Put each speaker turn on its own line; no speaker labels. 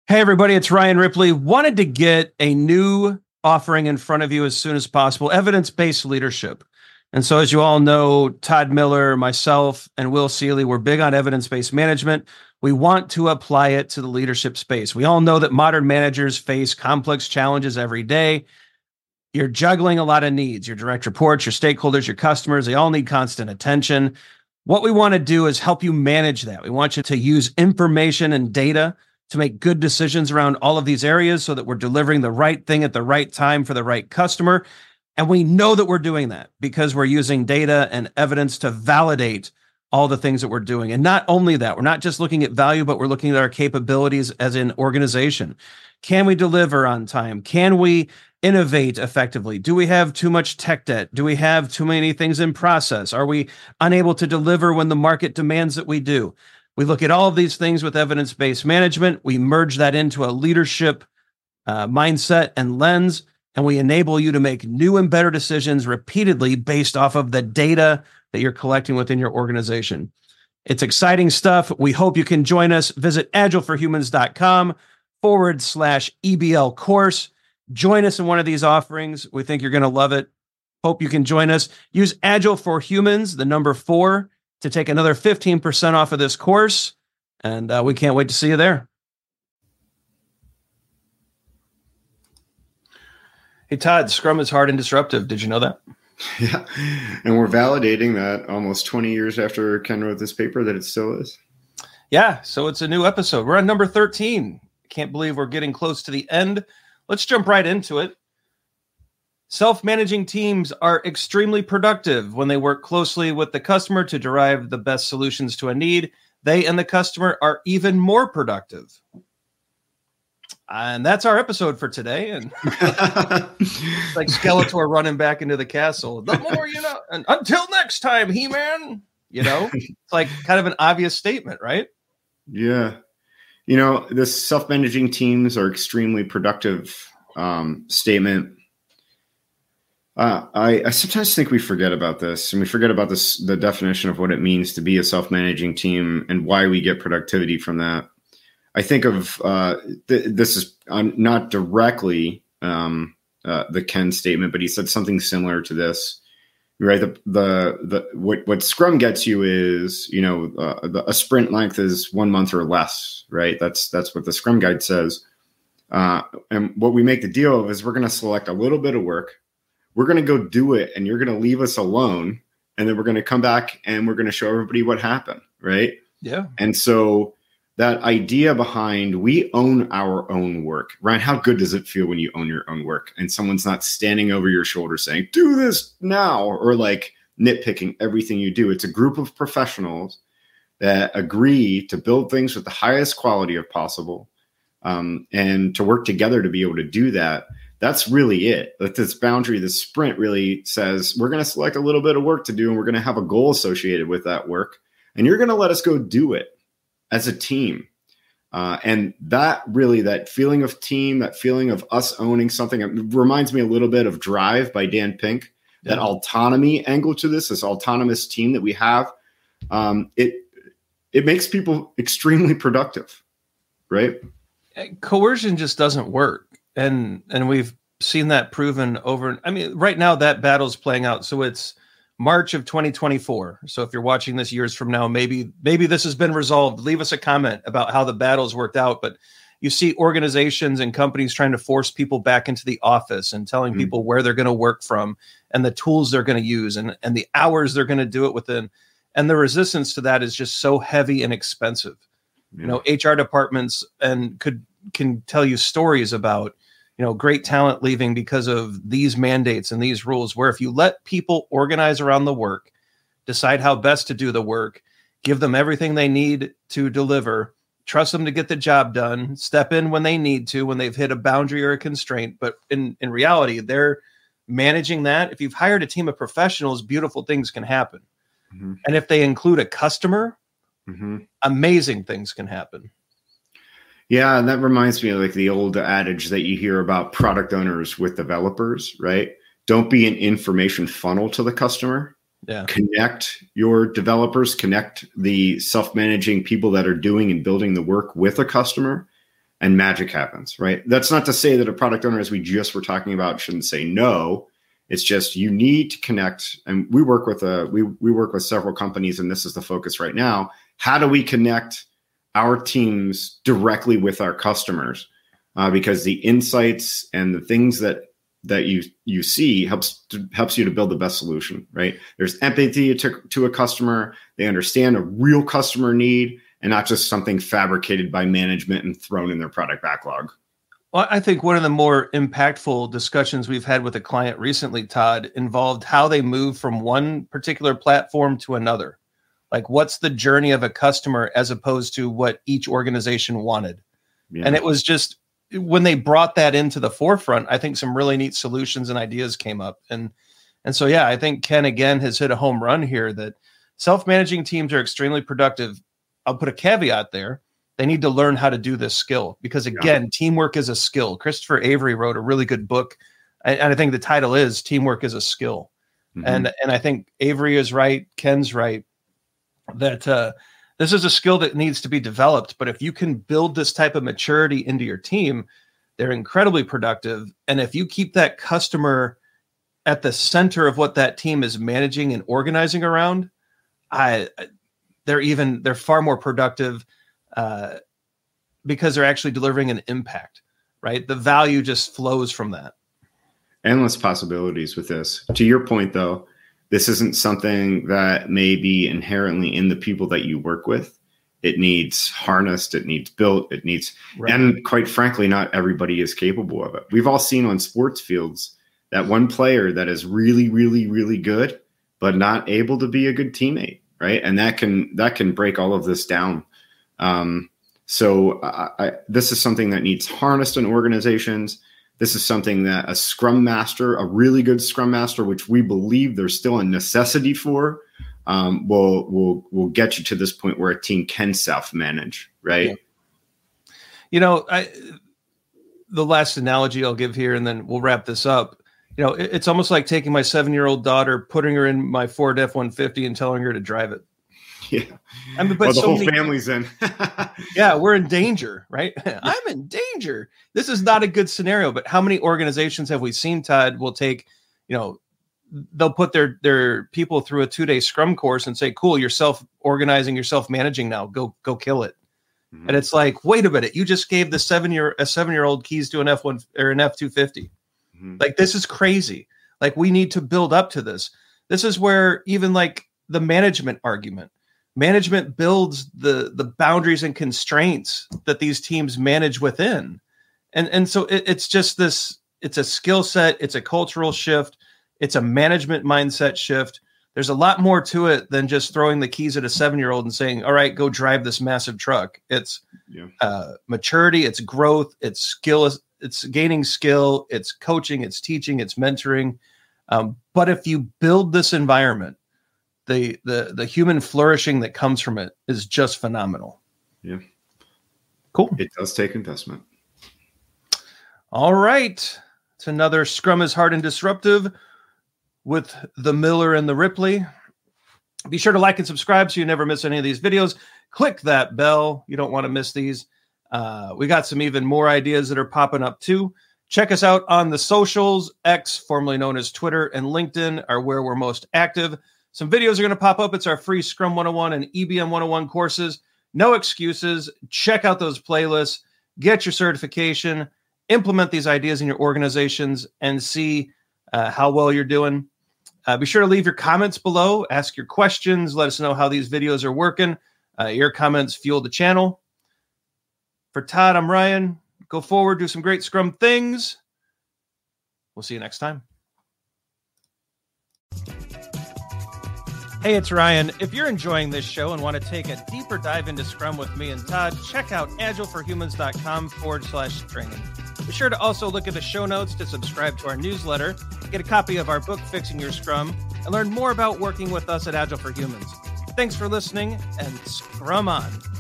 Hey, everybody, it's Ryan Ripley. Wanted to get a new offering in front of you as soon as possible, evidence-based leadership. And so, as you all know, Todd Miller, myself, and Will Seeley, we're big on evidence-based management. We want to apply it to the leadership space. We all know that modern managers face complex challenges every day. You're juggling a lot of needs, your direct reports, your stakeholders, your customers, they all need constant attention. What we want to do is help you manage that. We want you to use information and data to make good decisions around all of these areas so that we're delivering the right thing at the right time for the right customer. And we know that we're doing that because we're using data and evidence to validate all the things that we're doing. And not only that, we're not just looking at value, but we're looking at our capabilities as an organization. Can we deliver on time? Can we innovate effectively? Do we have too much tech debt? Do we have too many things in process? Are we unable to deliver when the market demands that we do? We look at all of these things with evidence-based management. We merge that into a leadership mindset and lens, and we enable you to make new and better decisions repeatedly based off of the data that you're collecting within your organization. It's exciting stuff. We hope you can join us. Visit agileforhumans.com/EBL course. Join us in one of these offerings. We think you're going to love it. Hope you can join us. Use Agile for Humans, the number 4, to take another 15% off of this course. And we can't wait to see you there. Hey, Todd, Scrum is hard and disruptive. Did you know that?
Yeah. And we're validating that almost 20 years after Ken wrote this paper that it still is.
Yeah. So it's a new episode. We're on number 13. Can't believe we're getting close to the end. Let's jump right into it. Self-managing teams are extremely productive when they work closely with the customer to derive the best solutions to a need. They and the customer are even more productive. And that's our episode for today. And like Skeletor running back into the castle. The more you know. And until next time, He-Man. You know, it's like kind of an obvious statement, right?
Yeah. You know, this self-managing teams are extremely productive statement. I sometimes think we forget about this, and we forget about this, the definition of what it means to be a self-managing team and why we get productivity from that. I think of this is not directly the Ken statement, but he said something similar to this, right? What Scrum gets you is, you know, a sprint length is 1 month or less, right? That's what the Scrum Guide says. And what we make the deal of is we're going to select a little bit of work. We're going to go do it, and you're going to leave us alone. And then we're going to come back and we're going to show everybody what happened. Right. Yeah. And so that idea behind we own our own work, Ryan, how good does it feel when you own your own work and someone's not standing over your shoulder saying, do this now, or like nitpicking everything you do? It's a group of professionals that agree to build things with the highest quality of possible and to work together to be able to do that. That's really it. Like this boundary, this sprint really says we're going to select a little bit of work to do, and we're going to have a goal associated with that work. And you're going to let us go do it as a team. And that really, that feeling of team, that feeling of us owning something, it reminds me a little bit of Drive by Dan Pink, that autonomy angle to this autonomous team that we have. It makes people extremely productive, right?
Coercion just doesn't work. And we've seen that proven over. I mean, right now that battle's playing out. So it's March of 2024. So if you're watching this years from now, maybe this has been resolved. Leave us a comment about how the battle's worked out. But you see organizations and companies trying to force people back into the office and telling people where they're going to work from and the tools they're going to use and the hours they're going to do it within. And the resistance to that is just so heavy and expensive. Yeah. You know, HR departments can tell you stories about, you know, great talent leaving because of these mandates and these rules, where if you let people organize around the work, decide how best to do the work, give them everything they need to deliver, trust them to get the job done, step in when they need to, when they've hit a boundary or a constraint. But in reality, they're managing that. If you've hired a team of professionals, beautiful things can happen. Mm-hmm. And if they include a customer, amazing things can happen.
Yeah, and that reminds me of like the old adage that you hear about product owners with developers, right? Don't be an information funnel to the customer. Yeah. Connect your developers, connect the self-managing people that are doing and building the work with a customer. and magic happens, right? That's not to say that a product owner, as we just were talking about, shouldn't say no. It's just you need to connect. And we work with we work with several companies, and this is the focus right now. How do we connect our teams directly with our customers? Because the insights and the things that you see helps you to build the best solution, right? There's empathy to a customer. They understand a real customer need and not just something fabricated by management and thrown in their product backlog.
Well, I think one of the more impactful discussions we've had with a client recently, Todd, involved how they move from one particular platform to another. Like, what's the journey of a customer as opposed to what each organization wanted? Yeah. And it was just, when they brought that into the forefront, I think some really neat solutions and ideas came up. And so, yeah, I think Ken, again, has hit a home run here that self-managing teams are extremely productive. I'll put a caveat there. They need to learn how to do this skill because, again, teamwork is a skill. Christopher Avery wrote a really good book, and I think the title is Teamwork is a Skill. Mm-hmm. And I think Avery is right. Ken's right that this is a skill that needs to be developed. But if you can build this type of maturity into your team, they're incredibly productive. And if you keep that customer at the center of what that team is managing and organizing around, they're far more productive because they're actually delivering an impact, right? The value just flows from that.
Endless possibilities with this. To your point, though, this isn't something that may be inherently in the people that you work with. It needs harnessed, it needs built, it needs, right. And quite frankly, not everybody is capable of it. We've all seen on sports fields that one player that is really, really, really good, but not able to be a good teammate, right? And that can break all of this down. So this is something that needs harnessed in organizations. This is something that a scrum master, a really good scrum master, which we believe there's still a necessity for, will get you to this point where a team can self-manage, right?
Yeah. You know, the last analogy I'll give here, and then we'll wrap this up. You know, it's almost like taking my 7-year-old daughter, putting her in my Ford F-150 and telling her to drive it.
Yeah. I mean, but the whole family's in.
Yeah, we're in danger, right? I'm in danger. This is not a good scenario, but how many organizations have we seen, Todd, will take, they'll put their people through a 2-day scrum course and say, cool, you're self-organizing, you're self-managing now, go kill it. Mm-hmm. And it's like, wait a minute, you just gave the 7-year-old keys to an F1 or an F-250. Mm-hmm. Like, this is crazy. Like, we need to build up to this. This is where even like the management argument, management builds the boundaries and constraints that these teams manage within. And so it's just this, it's a skill set. It's a cultural shift. It's a management mindset shift. There's a lot more to it than just throwing the keys at a 7-year-old and saying, all right, go drive this massive truck. It's maturity, it's growth, it's skill, it's gaining skill, it's coaching, it's teaching, it's mentoring. But if you build this environment, the human flourishing that comes from it is just phenomenal.
Yeah.
Cool.
It does take investment.
All right. It's another Scrum is Hard and Disruptive with the Miller and the Ripley. Be sure to like and subscribe so you never miss any of these videos. Click that bell. You don't want to miss these. We got some even more ideas that are popping up too. Check us out on the socials. X, formerly known as Twitter, and LinkedIn are where we're most active. Some videos are going to pop up. It's our free Scrum 101 and EBM 101 courses. No excuses. Check out those playlists. Get your certification. Implement these ideas in your organizations and see how well you're doing. Be sure to leave your comments below. Ask your questions. Let us know how these videos are working. Your comments fuel the channel. For Todd, I'm Ryan. Go forward. Do some great Scrum things. We'll see you next time. Hey, it's Ryan. If you're enjoying this show and want to take a deeper dive into Scrum with me and Todd, check out agileforhumans.com/training. Be sure to also look at the show notes to subscribe to our newsletter, get a copy of our book, Fixing Your Scrum, and learn more about working with us at Agile for Humans. Thanks for listening, and Scrum on.